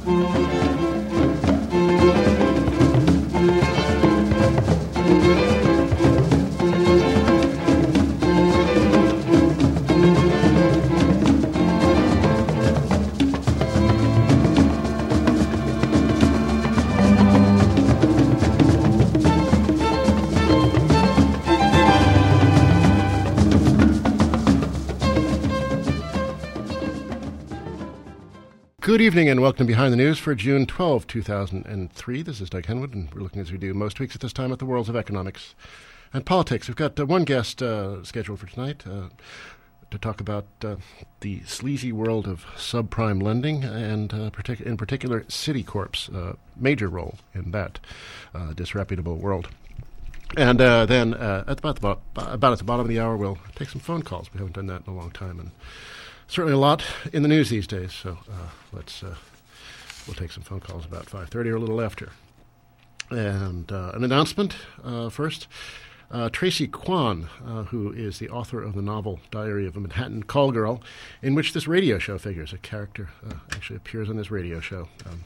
Good evening and welcome to Behind the News for June 12, 2003. This is Doug Henwood, and we're looking, as we do most weeks at this time, at the worlds of economics and politics. We've got one guest scheduled for tonight to talk about the sleazy world of subprime lending and, in particular, Citicorp's major role in that disreputable world. And then at about at the bottom of the hour, we'll take some phone calls. We haven't done that in a long time, and certainly a lot in the news these days, so we'll take some phone calls about 5:30 or a little after. And an announcement first. Tracy Kwan, who is the author of the novel Diary of a Manhattan Call Girl, in which this radio show figures. A character actually appears on this radio show.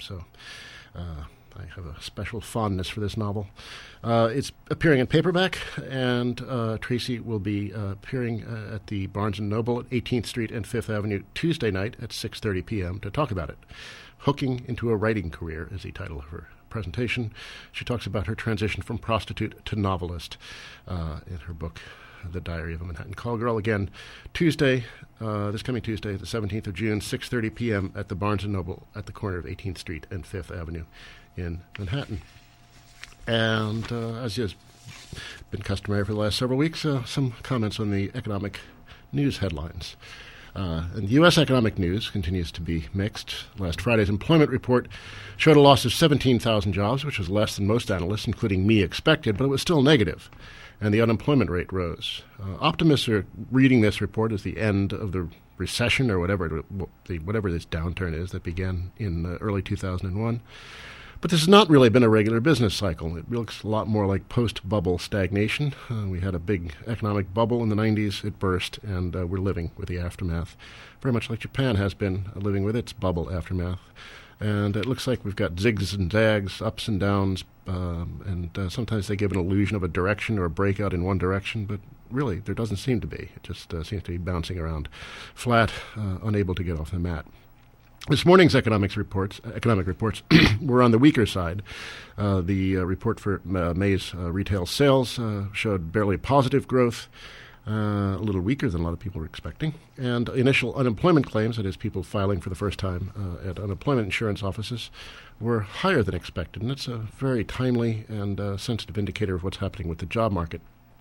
I have a special fondness for this novel. It's appearing in paperback, and Tracy will be appearing at the Barnes & Noble at 18th Street and 5th Avenue Tuesday night at 6:30 p.m. to talk about it. Hooking into a Writing Career is the title of her presentation. She talks about her transition from prostitute to novelist in her book, The Diary of a Manhattan Call Girl. Again, Tuesday, this coming Tuesday, the 17th of June, 6:30 p.m. at the Barnes & Noble at the corner of 18th Street and 5th Avenue in Manhattan. And as has been customary for the last several weeks, some comments on the economic news headlines. And the U.S. economic news continues to be mixed. Last Friday's employment report showed a loss of 17,000 jobs, which was less than most analysts, including me, expected, but it was still negative, and the unemployment rate rose. Optimists are reading this report as the end of the recession or whatever this downturn is that began in early 2001. But this has not really been a regular business cycle. It looks a lot more like post-bubble stagnation. We had a big economic bubble in the 90s. It burst, and we're living with the aftermath, very much like Japan has been living with its bubble aftermath. And it looks like we've got zigs and zags, ups and downs, and sometimes they give an illusion of a direction or a breakout in one direction, but really there doesn't seem to be. It just seems to be bouncing around flat, unable to get off the mat. This morning's economic reports were on the weaker side. The report for May's retail sales showed barely positive growth, a little weaker than a lot of people were expecting. And initial unemployment claims, that is, people filing for the first time at unemployment insurance offices, were higher than expected. And it's a very timely and sensitive indicator of what's happening with the job market.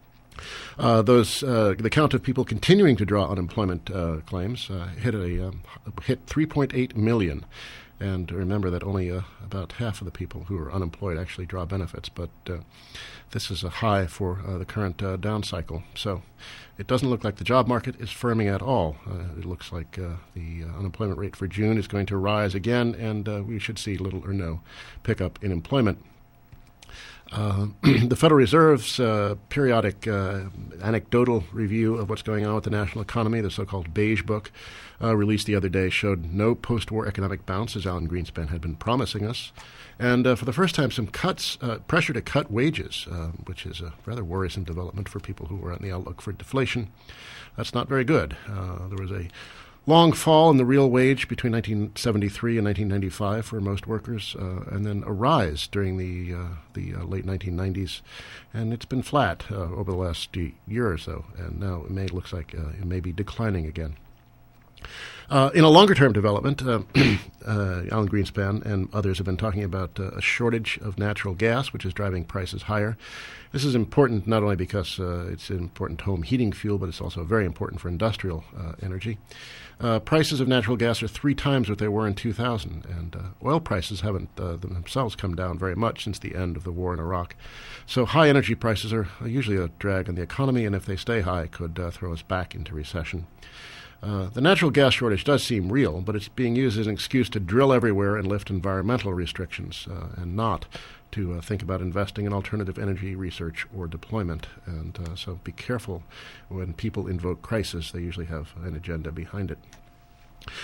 The count of people continuing to draw unemployment claims hit 3.8 million. And remember that only about half of the people who are unemployed actually draw benefits. But this is a high for the current down cycle. So it doesn't look like the job market is firming at all. It looks like the unemployment rate for June is going to rise again, and we should see little or no pickup in employment. The Federal Reserve's periodic anecdotal review of what's going on with the national economy, the so-called Beige Book, released the other day, showed no post-war economic bounce, as Alan Greenspan had been promising us. And for the first time, some pressure to cut wages, which is a rather worrisome development for people who were on the outlook for deflation. That's not very good. There was a long fall in the real wage between 1973 and 1995 for most workers, and then a rise during the late 1990s. And it's been flat over the last year or so, and now it looks like it may be declining again. In a longer-term development, Alan Greenspan and others have been talking about a shortage of natural gas, which is driving prices higher. This is important not only because it's an important home heating fuel, but it's also very important for industrial energy. Prices of natural gas are 3 times what they were in 2000, and oil prices haven't themselves come down very much since the end of the war in Iraq. So high energy prices are usually a drag on the economy, and if they stay high, could throw us back into recession. The natural gas shortage does seem real, but it's being used as an excuse to drill everywhere and lift environmental restrictions, and not to think about investing in alternative energy research or deployment. And so be careful when people invoke crisis. They usually have an agenda behind it.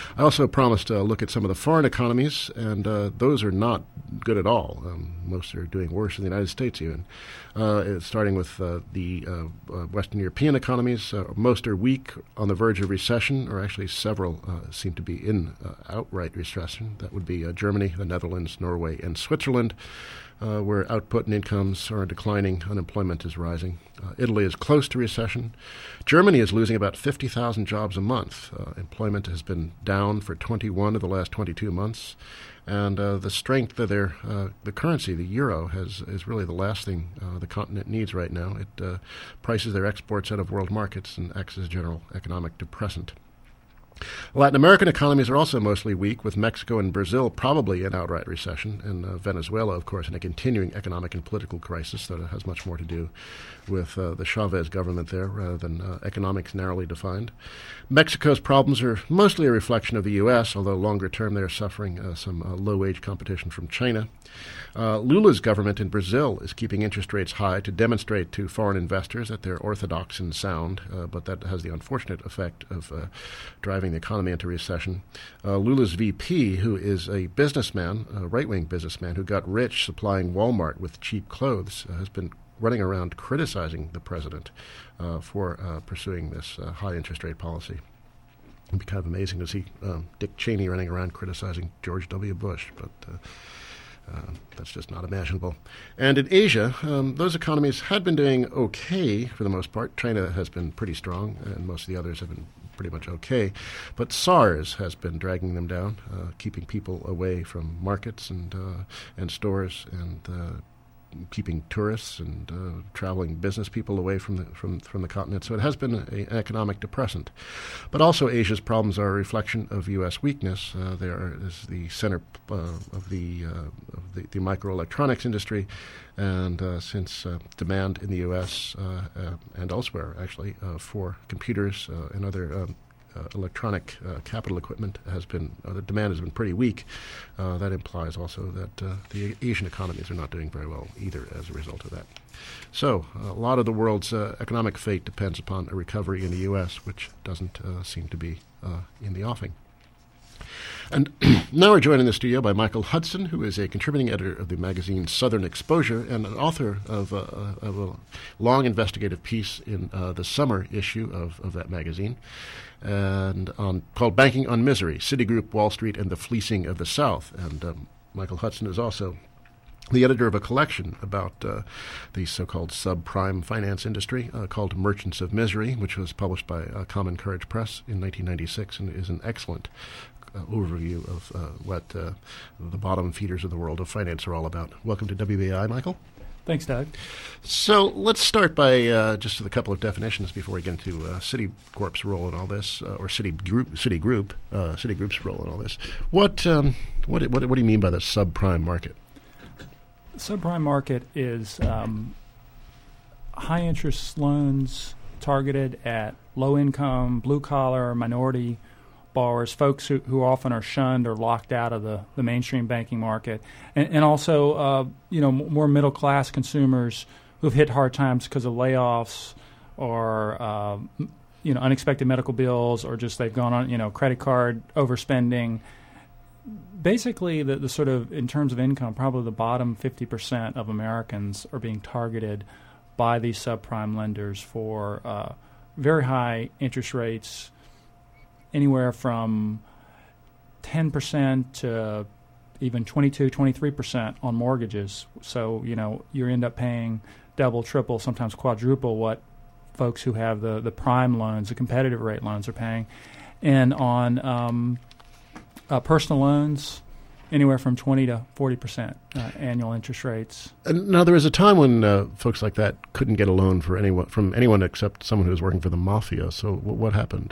I also promised to look at some of the foreign economies, and those are not good at all. Most are doing worse in the United States even. Starting with the Western European economies, most are weak, on the verge of recession, or actually several seem to be in outright recession. That would be Germany, the Netherlands, Norway, and Switzerland, where output and incomes are declining, unemployment is rising. Italy is close to recession. Germany is losing about 50,000 jobs a month. Employment has been down for 21 of the last 22 months. And the strength of their the currency, the euro, is really the last thing the continent needs right now. It prices their exports out of world markets and acts as a general economic depressant. Latin American economies are also mostly weak, with Mexico and Brazil probably in outright recession, and Venezuela, of course, in a continuing economic and political crisis that has much more to do with the Chavez government there rather than economics narrowly defined. Mexico's problems are mostly a reflection of the U.S., although longer term they are suffering some low-wage competition from China. Lula's government in Brazil is keeping interest rates high to demonstrate to foreign investors that they're orthodox and sound, but that has the unfortunate effect of driving the economy into recession. Lula's VP, who is a businessman, a right-wing businessman who got rich supplying Walmart with cheap clothes, has been running around criticizing the president for pursuing this high interest rate policy. It'd be kind of amazing to see Dick Cheney running around criticizing George W. Bush, but that's just not imaginable. And in Asia, those economies had been doing okay for the most part. China has been pretty strong, and most of the others have been pretty much okay. But SARS has been dragging them down, keeping people away from markets and stores, and keeping tourists and traveling business people away from the continent. So it has been an economic depressant. But also Asia's problems are a reflection of U.S. weakness. There is the center of the microelectronics industry, and since demand in the U.S. And elsewhere, actually, for computers and other electronic capital equipment the demand has been pretty weak. That implies also that the Asian economies are not doing very well either as a result of that. So a lot of the world's economic fate depends upon a recovery in the U.S., which doesn't seem to be in the offing. And now we're joined in the studio by Michael Hudson, who is a contributing editor of the magazine Southern Exposure and an author of a long investigative piece in the summer issue of that magazine, and called Banking on Misery, Citigroup, Wall Street, and the Fleecing of the South. And Michael Hudson is also the editor of a collection about the so-called subprime finance industry called Merchants of Misery, which was published by Common Courage Press in 1996 and is an excellent overview of what the bottom feeders of the world of finance are all about. Welcome to WBAI, Michael. Thanks, Doug. So let's start by just with a couple of definitions before we get into Citicorp's role in all this, or Citigroup's role in all this. What do you mean by the subprime market? The subprime market is high-interest loans targeted at low-income, blue-collar, minority borrowers, folks who often are shunned or locked out of the mainstream banking market, and also more middle-class consumers who've hit hard times because of layoffs or unexpected medical bills, or just they've gone on credit card overspending. Basically, the sort of, in terms of income, probably the bottom 50% of Americans are being targeted by these subprime lenders for very high interest rates, anywhere from 10% to even 22, 23% on mortgages. So, you end up paying double, triple, sometimes quadruple what folks who have the prime loans, the competitive rate loans, are paying. And on personal loans, anywhere from 20 to 40% annual interest rates. And now, there was a time when folks like that couldn't get a loan from anyone except someone who was working for the mafia. So what happened?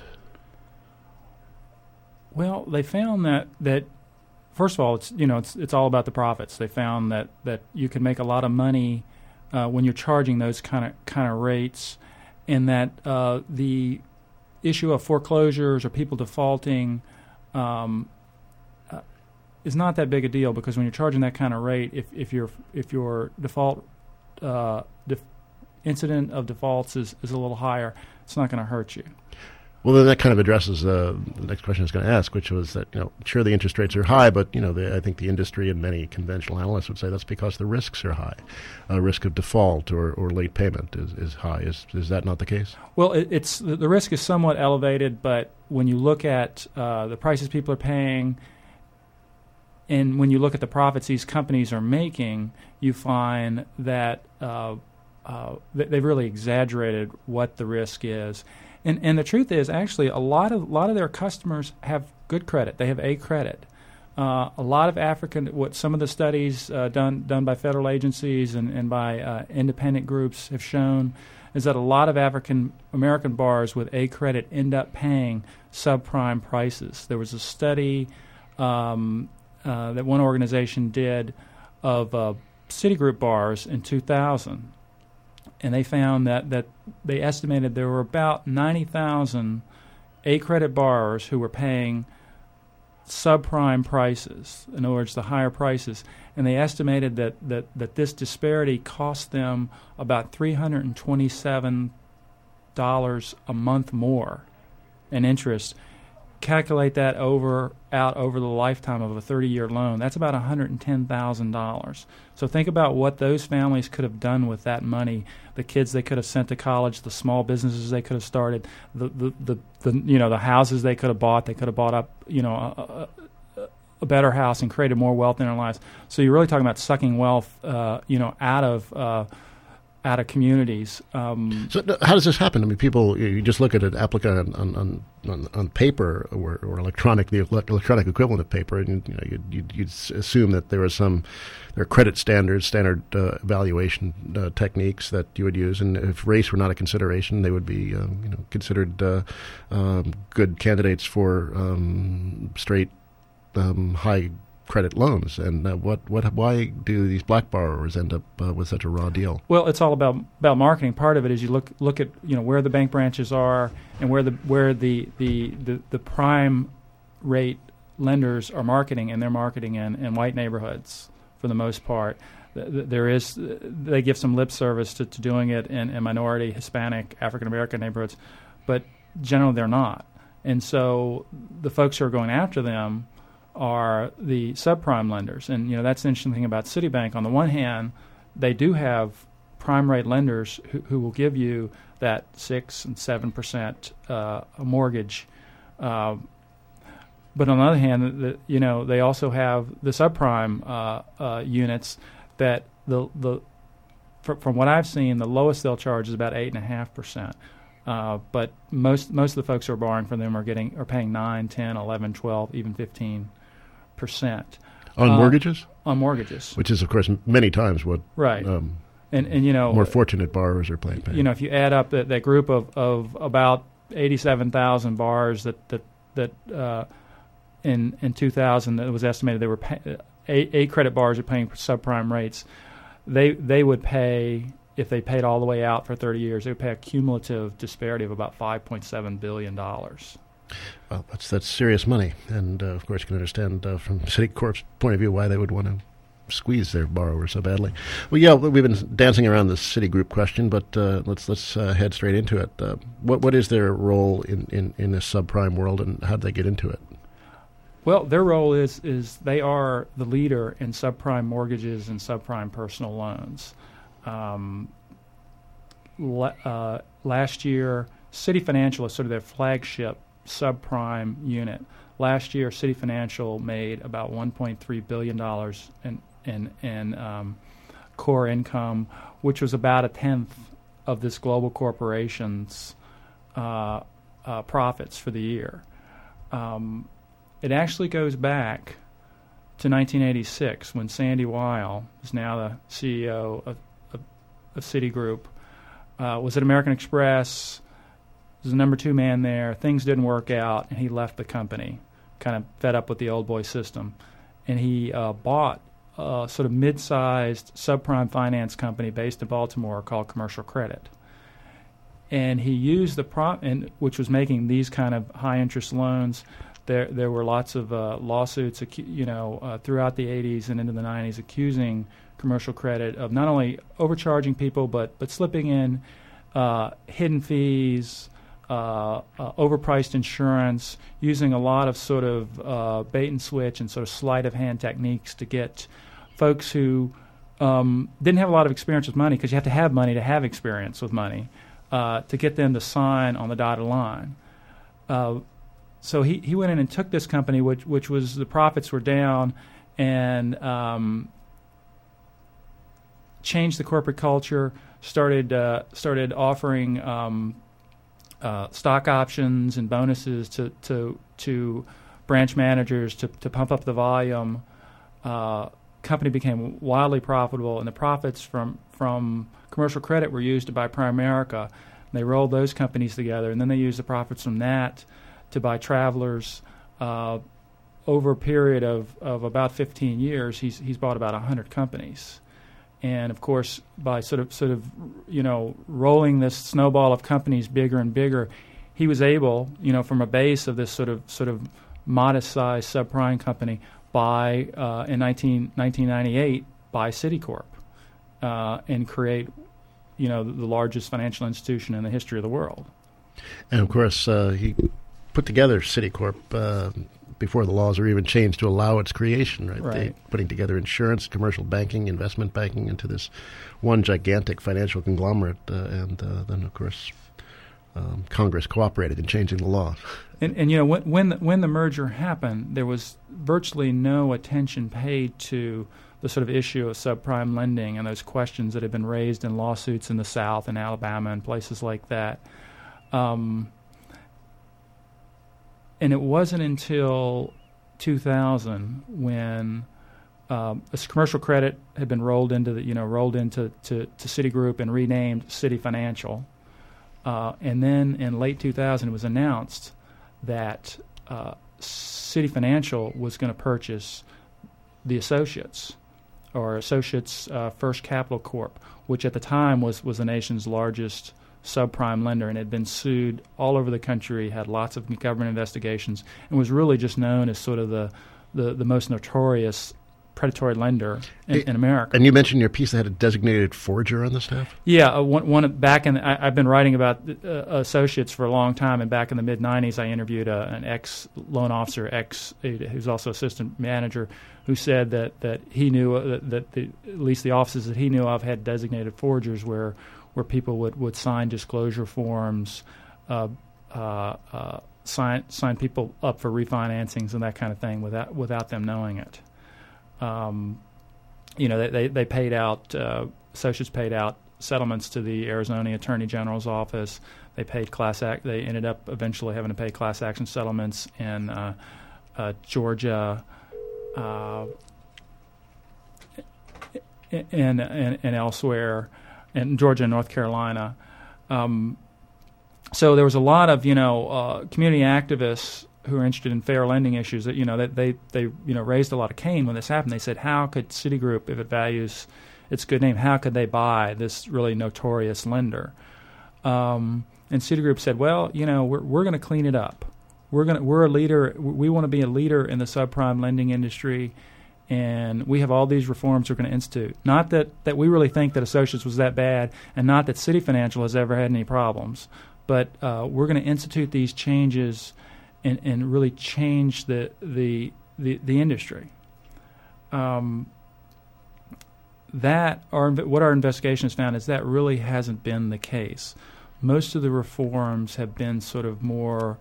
Well, they found that first of all, it's all about the profits. They found that you can make a lot of money when you're charging those kind of rates, and that the issue of foreclosures or people defaulting is not that big a deal, because when you're charging that kind of rate, if your default incident of defaults is a little higher, it's not going to hurt you. Well, then that kind of addresses the next question I was going to ask, which was that, sure, the interest rates are high, but, I think the industry and many conventional analysts would say that's because the risks are high. Risk of default or late payment is high. Is that not the case? Well, it's the risk is somewhat elevated, but when you look at the prices people are paying and when you look at the profits these companies are making, you find that they've really exaggerated what the risk is. And the truth is, actually, a lot of their customers have good credit. They have A credit. A lot of what some of the studies done by federal agencies and by independent groups have shown is that a lot of African American borrowers with A credit end up paying subprime prices. There was a study that one organization did of Citigroup borrowers in 2000. And they found that they estimated there were about 90,000 A-credit borrowers who were paying subprime prices, in other words, the higher prices. And they estimated that this disparity cost them about $327 a month more in interest. Calculate that out over the lifetime of a 30-year loan. That's about $110,000. So think about what those families could have done with that money. The kids they could have sent to college, the small businesses they could have started, the houses they could have bought. They could have bought up a better house and created more wealth in their lives. So you're really talking about sucking wealth out of communities. So how does this happen? I mean, people, you just look at an applicant on paper or the electronic equivalent of paper, and you'd assume that there are credit standard evaluation techniques that you would use, and if race were not a consideration, they would be considered good candidates for straight high credit loans. And why do these black borrowers end up with such a raw deal? Well, it's all about marketing. Part of it is you look at where the bank branches are and where the prime rate lenders are marketing, and they're marketing in white neighborhoods for the most part. They give some lip service to doing it in minority, Hispanic, African American neighborhoods, but generally they're not. And so the folks who are going after them are the subprime lenders. And that's the interesting thing about Citibank. On the one hand, they do have prime rate lenders who will give you that 6 and 7% mortgage. But on the other hand, they also have the subprime units that from what I've seen, the lowest they'll charge is about 8.5%. But most of the folks who are borrowing from them are paying 9, 10, 11, 12, even 15%. On mortgages? On mortgages. Which is, of course, many times what right. more fortunate borrowers are paying. If you add up that group of about 87,000 borrowers that in 2000 it was estimated they were A credit borrowers are paying subprime rates, they would pay, if they paid all the way out for 30 years, they would pay a cumulative disparity of about $5.7 billion. Well, that's serious money, and of course you can understand from Citicorp's point of view why they would want to squeeze their borrowers so badly. Well, yeah, we've been dancing around the Citigroup question, but let's head straight into it. What is their role in this subprime world, and how did they get into it? Well, their role is they are the leader in subprime mortgages and subprime personal loans. Last year, Citi Financial is sort of their flagship subprime unit. Last year, Citi Financial made about $1.3 billion in core income, which was about a tenth of this global corporation's profits for the year. It actually goes back to 1986 when Sandy Weil, who's now the CEO of Citigroup, was at American Express. Was the number 2 man there. Things didn't work out, and he left the company, kind of fed up with the old boy system. And he bought a sort of mid-sized subprime finance company based in Baltimore called Commercial Credit. And he used which was making these kind of high-interest loans. There were lots of lawsuits, throughout the 80s and into the 90s, accusing Commercial Credit of not only overcharging people but slipping in hidden fees, overpriced insurance, using a lot of sort of bait and switch and sort of sleight of hand techniques to get folks who didn't have a lot of experience with money, because you have to have money to have experience with money, to get them to sign on the dotted line. So he went in and took this company, which was, the profits were down, and changed the corporate culture, started offering stock options and bonuses to branch managers to pump up the volume. Company became wildly profitable, and the profits from commercial credit were used to buy Primerica. They rolled those companies together, and then they used the profits from that to buy Travelers. Over a period of about 15 years, he's bought about 100 companies. And of course, by sort of rolling this snowball of companies bigger and bigger, he was able, from a base of this sort of modest-sized subprime company, buy in 1998 buy Citicorp and create, the largest financial institution in the history of the world. And of course, he put together Citicorp before the laws were even changed to allow its creation, right? They putting together insurance, commercial banking, investment banking into this one gigantic financial conglomerate, and then, of course, Congress cooperated in changing the law. And when the merger happened, there was virtually no attention paid to the sort of issue of subprime lending and those questions that had been raised in lawsuits in the South and Alabama and places like that. And it wasn't until 2000 when commercial credit had been rolled into Citigroup and renamed Citi Financial, and then in late 2000 it was announced that Citi Financial was going to purchase the Associates First Capital Corp, which at the time was the nation's largest subprime lender, and had been sued all over the country, had lots of government investigations, and was really just known as sort of the most notorious predatory lender in America. And you mentioned in your piece they had a designated forger on the staff? Yeah, I've been writing about associates for a long time, and back in the mid-'90s I interviewed an ex-loan officer, who's also assistant manager, who said that he knew that at least the offices that he knew of had designated forgers where people would sign disclosure forms, sign people up for refinancings and that kind of thing without them knowing it. They paid out, associates paid out settlements to the Arizona Attorney General's office. They paid They ended up eventually having to pay class action settlements in Georgia and elsewhere. In Georgia and North Carolina. So there was a lot of, community activists who are interested in fair lending issues that, they raised a lot of cane when this happened. They said, how could Citigroup, if it values its good name, how could they buy this really notorious lender? And Citigroup said, well, we're going to clean it up. We're a leader. We want to be a leader in the subprime lending industry. And we have all these reforms we're going to institute. Not that we really think that Associates was that bad, and not that Citi Financial has ever had any problems, but we're going to institute these changes and really change the industry. What our investigation has found is that really hasn't been the case. Most of the reforms have been sort of more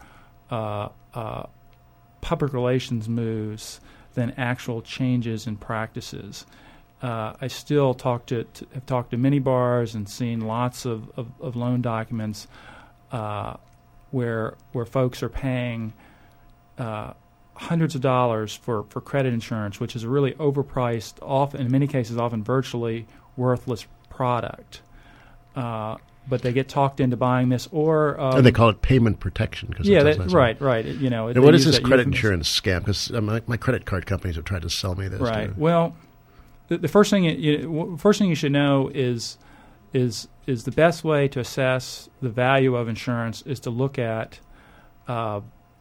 public relations moves than actual changes in practices. I still have talked to many bars and seen lots of loan documents where folks are paying hundreds of dollars for credit insurance, which is a really overpriced, often in many cases often virtually worthless product. But they get talked into buying this, and they call it payment protection. Right. And what is this credit insurance scam? Because my credit card companies have tried to sell me this. Right. Well, the first thing you should know is the best way to assess the value of insurance is to look at the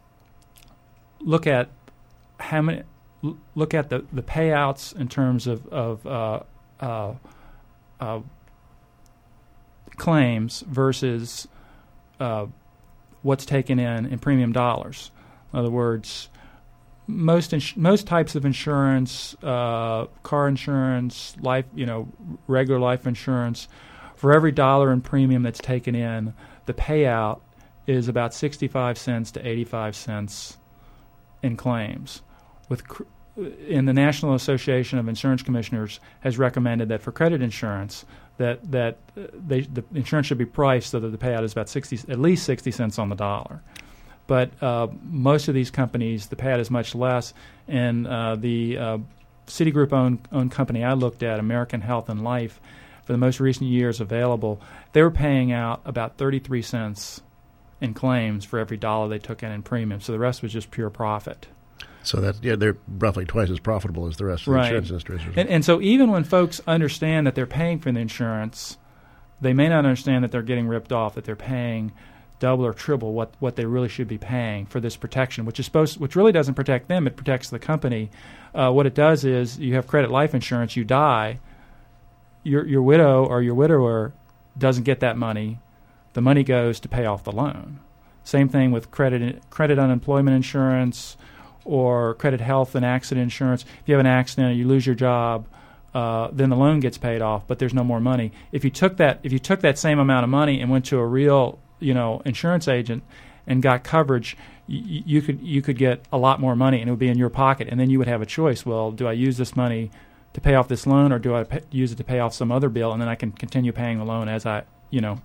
payouts in terms of claims versus what's taken in premium dollars. In other words, most types of insurance, car insurance, life, regular life insurance, for every dollar in premium that's taken in, the payout is about 65 cents to 85 cents in claims. In the National Association of Insurance Commissioners has recommended that for credit insurance, that the insurance should be priced so that the payout is about at least 60 cents on the dollar. But most of these companies, the payout is much less. And the Citigroup-owned company I looked at, American Health and Life, for the most recent years available, they were paying out about 33 cents in claims for every dollar they took in premium. So the rest was just pure profit. So they're roughly twice as profitable as the rest of the insurance industry. And so even when folks understand that they're paying for the insurance, they may not understand that they're getting ripped off, that they're paying double or triple what they really should be paying for this protection, which really doesn't protect them. It protects the company. What it does is you have credit life insurance, you die, your widow or your widower doesn't get that money. The money goes to pay off the loan. Same thing with credit unemployment insurance or credit health and accident insurance. If you have an accident or you lose your job, then the loan gets paid off, but there's no more money. If you took that same amount of money and went to a real insurance agent and got coverage, you could get a lot more money and it would be in your pocket, and then you would have a choice. Well, do I use this money to pay off this loan, or do I use it to pay off some other bill, and then I can continue paying the loan as I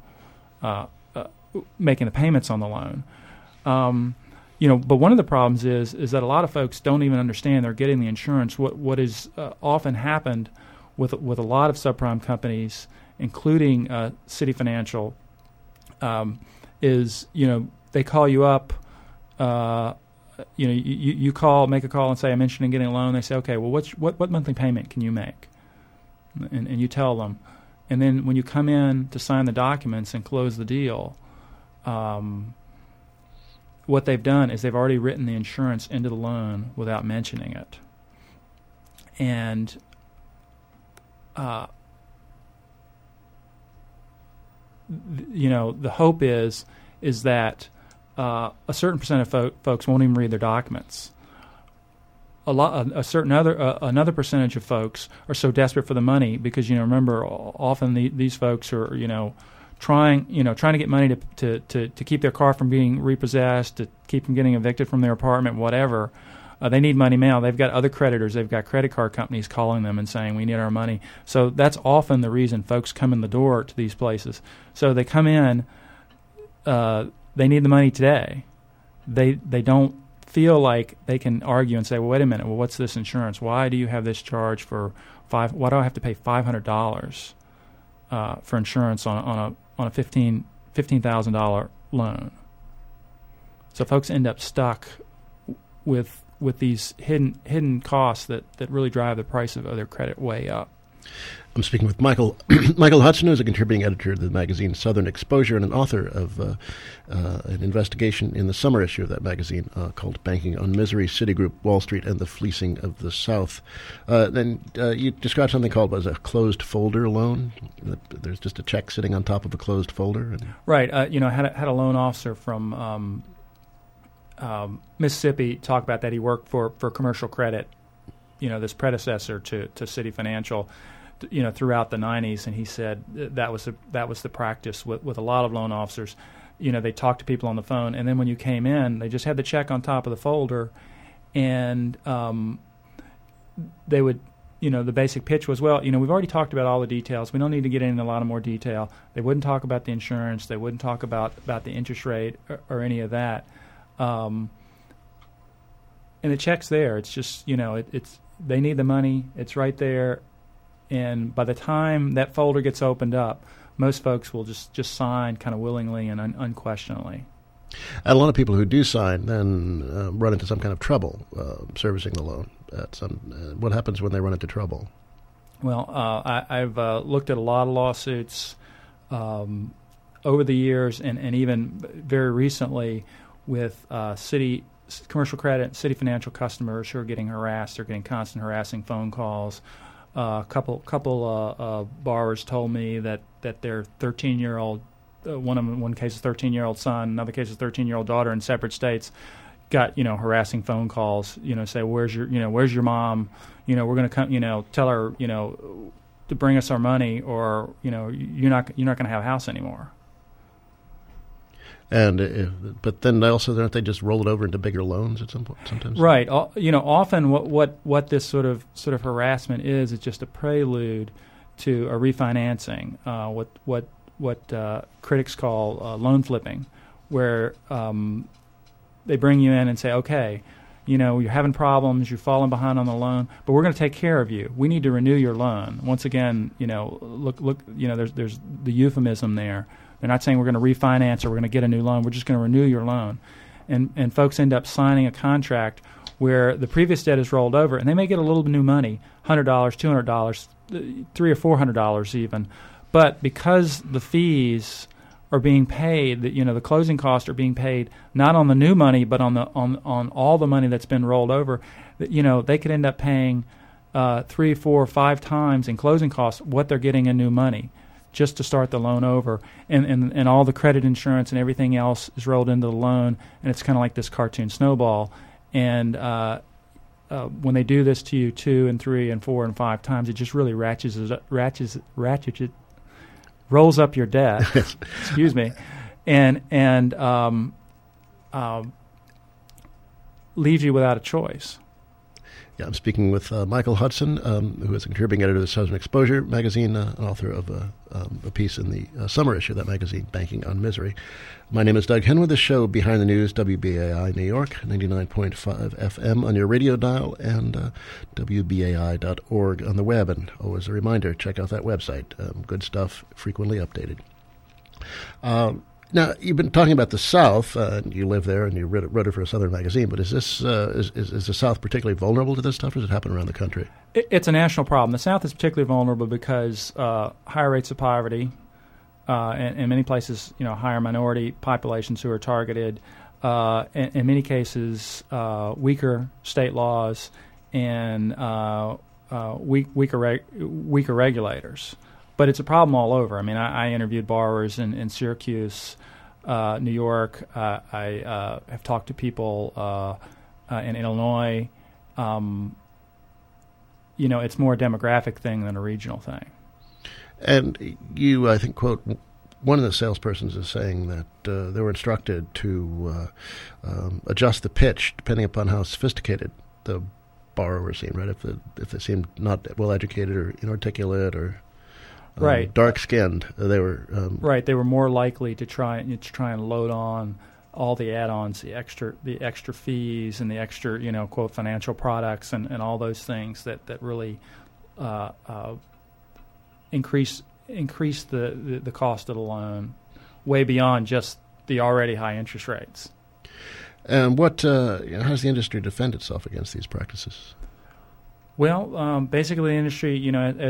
making the payments on the loan. But one of the problems is that a lot of folks don't even understand they're getting the insurance. What is often happened with a lot of subprime companies, including Citi Financial, is they call you up. You make a call and say, I'm interested in getting a loan. They say, okay, well, what monthly payment can you make? And you tell them. And then when you come in to sign the documents and close the deal, what they've done is they've already written the insurance into the loan without mentioning it. And the hope is that a certain percent of folks won't even read their documents. Another percentage of folks are so desperate for the money because remember, often these folks are trying to get money to keep their car from being repossessed, to keep from getting evicted from their apartment, whatever. They need money now. They've got other creditors. They've got credit card companies calling them and saying, we need our money. So that's often the reason folks come in the door to these places. So they come in, they need the money today. They don't feel like they can argue and say, well, wait a minute, what's this insurance? Why do you have this charge for why do I have to pay $500 for insurance on a $15,000 loan? So folks end up stuck with these hidden costs that really drive the price of their credit way up. I'm speaking with Michael Hudson, who's a contributing editor of the magazine Southern Exposure and an author of an investigation in the summer issue of that magazine called Banking on Misery, Citigroup, Wall Street, and the Fleecing of the South. Then you described something called as a closed folder loan. There's just a check sitting on top of a closed folder. Right. I had a loan officer from Mississippi talk about that. He worked for Commercial Credit, this predecessor to Citi Financial, throughout the 90s, and he said that was the practice with a lot of loan officers. They talked to people on the phone, and then when you came in, they just had the check on top of the folder, and they would, the basic pitch was, well, we've already talked about all the details. We don't need to get into a lot of more detail. They wouldn't talk about the insurance. They wouldn't talk about the interest rate or any of that. And the check's there. It's just, it's they need the money. It's right there. And by the time that folder gets opened up, most folks will just sign kind of willingly and unquestioningly. And a lot of people who do sign then run into some kind of trouble servicing the loan. What happens when they run into trouble? Well, I've looked at a lot of lawsuits over the years and even very recently with Commercial Credit, Citi Financial customers who are getting harassed. They're getting constant harassing phone calls. A couple borrowers told me that their 13-year-old one case, a 13-year-old son, another case, a 13-year-old daughter in separate states, got harassing phone calls. Say where's your mom? We're going to come. Tell her to bring us our money, or you're not going to have a house anymore. And but then also don't they just roll it over into bigger loans at some point? Sometimes, right? Often what this sort of harassment is just a prelude to a refinancing. What critics call loan flipping, where they bring you in and say, okay, you're having problems, you're falling behind on the loan, but we're going to take care of you. We need to renew your loan. Once again, look, there's the euphemism there. They're not saying we're going to refinance or we're going to get a new loan. We're just going to renew your loan. And folks end up signing a contract where the previous debt is rolled over, and they may get a little new money, $100, $200, $300 or $400 even. But because the fees are being paid, the closing costs are being paid not on the new money but on all the money that's been rolled over, they could end up paying 3, 4, 5 times in closing costs what they're getting in new money, just to start the loan over, and all the credit insurance and everything else is rolled into the loan, and it's kind of like this cartoon snowball. And when they do this to you 2 and 3 and 4 and 5 times, it just really rolls up your debt. Excuse me, and leaves you without a choice. Yeah, I'm speaking with Michael Hudson, who is a contributing editor of the Southern Exposure magazine, an author of a piece in the summer issue of that magazine, Banking on Misery. My name is Doug Henwood. The show Behind the News, WBAI New York, 99.5 FM on your radio dial, and WBAI.org on the web. And always a reminder, check out that website. Good stuff, frequently updated. Now, you've been talking about the South. You live there, and you wrote it for a Southern magazine. But is this is the South particularly vulnerable to this stuff, or does it happen around the country? It's a national problem. The South is particularly vulnerable because higher rates of poverty, and in many places, higher minority populations who are targeted. In many cases, weaker state laws and weaker regulators. But it's a problem all over. I mean, I interviewed borrowers in Syracuse, New York. I have talked to people in Illinois. It's more a demographic thing than a regional thing. And you, I think, quote, one of the salespersons is saying that they were instructed to adjust the pitch depending upon how sophisticated the borrower seemed, right? If they seemed not well-educated or inarticulate or right, dark-skinned, they were right. They were more likely to try and load on all the add-ons, the extra fees, and the extra quote financial products and all those things that really increase the cost of the loan way beyond just the already high interest rates. And how does the industry defend itself against these practices? Well, basically, the industry,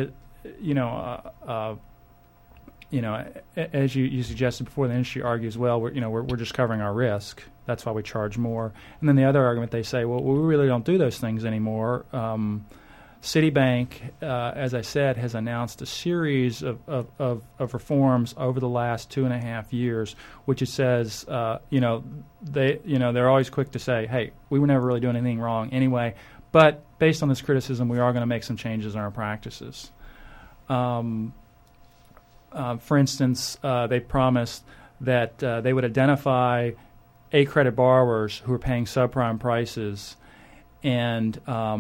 as you suggested before, the industry argues, well, we're just covering our risk. That's why we charge more. And then the other argument, they say, well, we really don't do those things anymore. Citibank, as I said, has announced a series of reforms over the last 2.5 years, which it says, they're always quick to say, hey, we were never really doing anything wrong anyway. But based on this criticism, we are going to make some changes in our practices. For instance, they promised that they would identify A-credit borrowers who are paying subprime prices and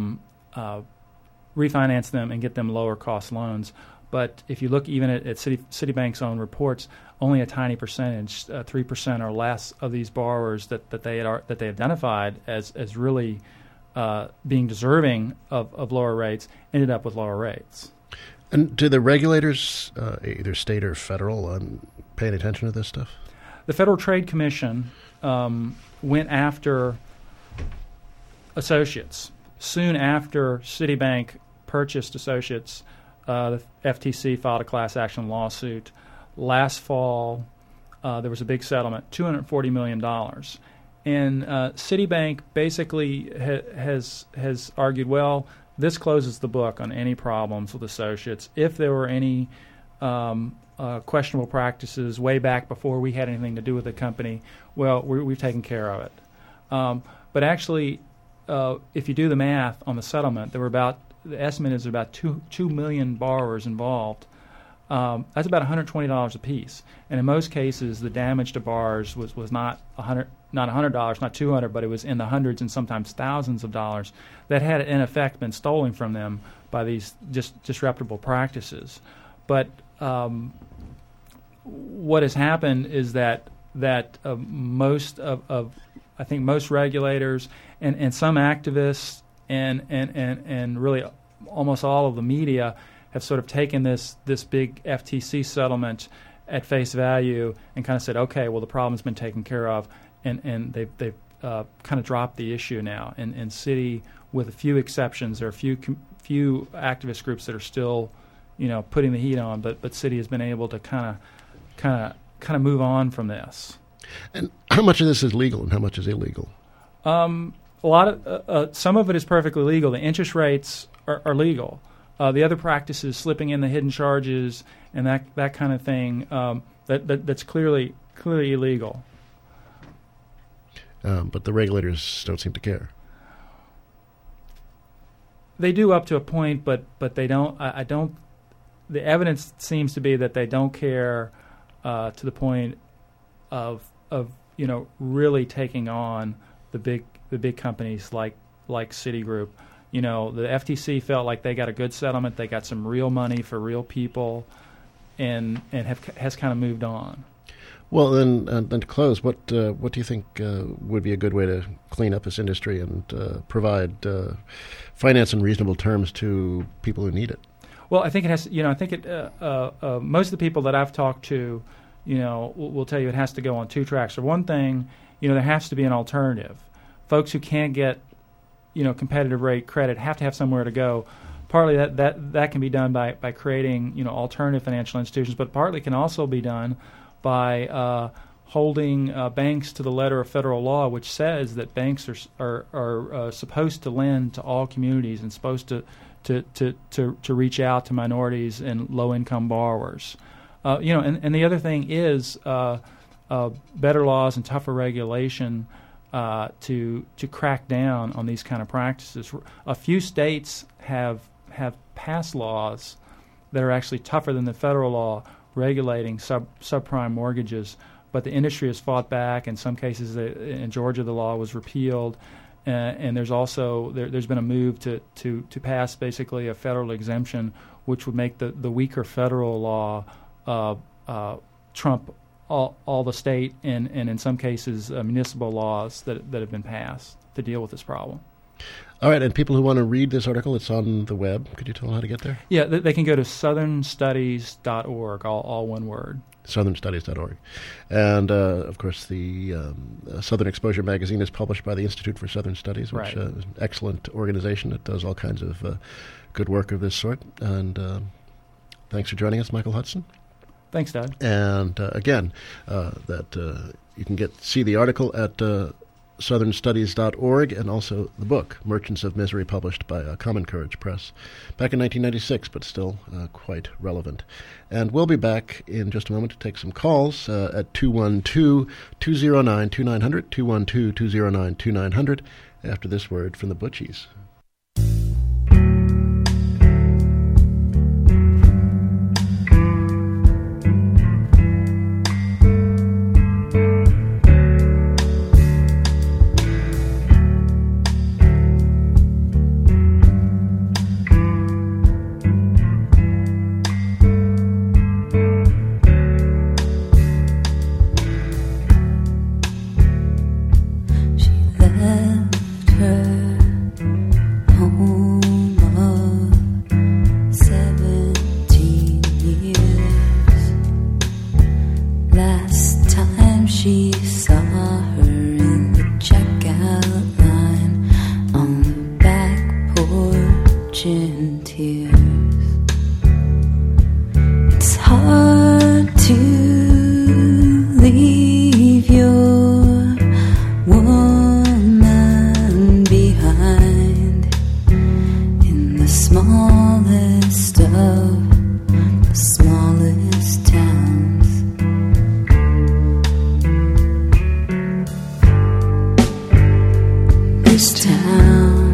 refinance them and get them lower-cost loans. But if you look even at Citibank's own reports, only a tiny percentage, 3% or less, of these borrowers that they identified as really being deserving of lower rates ended up with lower rates. And do the regulators, either state or federal, pay any attention to this stuff? The Federal Trade Commission went after Associates. Soon after Citibank purchased Associates, the FTC filed a class action lawsuit. Last fall, there was a big settlement, $240 million. And Citibank basically has argued, well, this closes the book on any problems with Associates. If there were any questionable practices way back before we had anything to do with the company. Well, we've taken care of it. But actually, if you do the math on the settlement, the estimate is about 2 million borrowers involved. That's about $120 a piece. And in most cases, the damage to borrowers was not $100, not $200, but it was in the hundreds and sometimes thousands of dollars that had in effect been stolen from them by these just disreputable practices. But what has happened is that most of I think most regulators and some activists and really almost all of the media have sort of taken this big FTC settlement at face value and kind of said, okay, well, the problem's been taken care of, and they've kind of dropped the issue now. And Citi, with a few exceptions, there are a few activist groups that are still, putting the heat on, but Citi has been able to kind of move on from this. And how much of this is legal and how much is illegal? A lot of some of it is perfectly legal. The interest rates are legal. The other practices, slipping in the hidden charges and that kind of thing, that's clearly illegal. But the regulators don't seem to care. They do up to a point, but they don't. I don't. The evidence seems to be that they don't care to the point of really taking on the big companies like Citigroup. The FTC felt like they got a good settlement. They got some real money for real people, and has kind of moved on. Well, then to close, what do you think would be a good way to clean up this industry and provide finance in reasonable terms to people who need it? Well, I think it has. I think it. Most of the people that I've talked to, will tell you it has to go on two tracks. For one thing, there has to be an alternative. Folks who can't get competitive rate credit have to have somewhere to go. Partly that can be done by creating alternative financial institutions, but partly can also be done by holding banks to the letter of federal law, which says that banks are supposed to lend to all communities and supposed to reach out to minorities and low income borrowers. And the other thing is better laws and tougher regulation to crack down on these kind of practices. A few states have passed laws that are actually tougher than the federal law regulating subprime mortgages, but the industry has fought back. In some cases, in Georgia, the law was repealed, and there's also there's been a move to pass basically a federal exemption, which would make the weaker federal law trump all the state and in some cases municipal laws that have been passed to deal with this problem. All right, and people who want to read this article, it's on the web. Could you tell them how to get there? Yeah, they can go to southernstudies.org, all one word. southernstudies.org. And, of course, the Southern Exposure magazine is published by the Institute for Southern Studies, which is an excellent organization that does all kinds of good work of this sort. And thanks for joining us, Michael Hudson. Thanks, Doug. And, again, that you can see the article at southernstudies.org, and also the book, Merchants of Misery, published by Common Courage Press back in 1996, but still quite relevant. And we'll be back in just a moment to take some calls at 212-209-2900, 212-209-2900, after this word from the Butchies. town.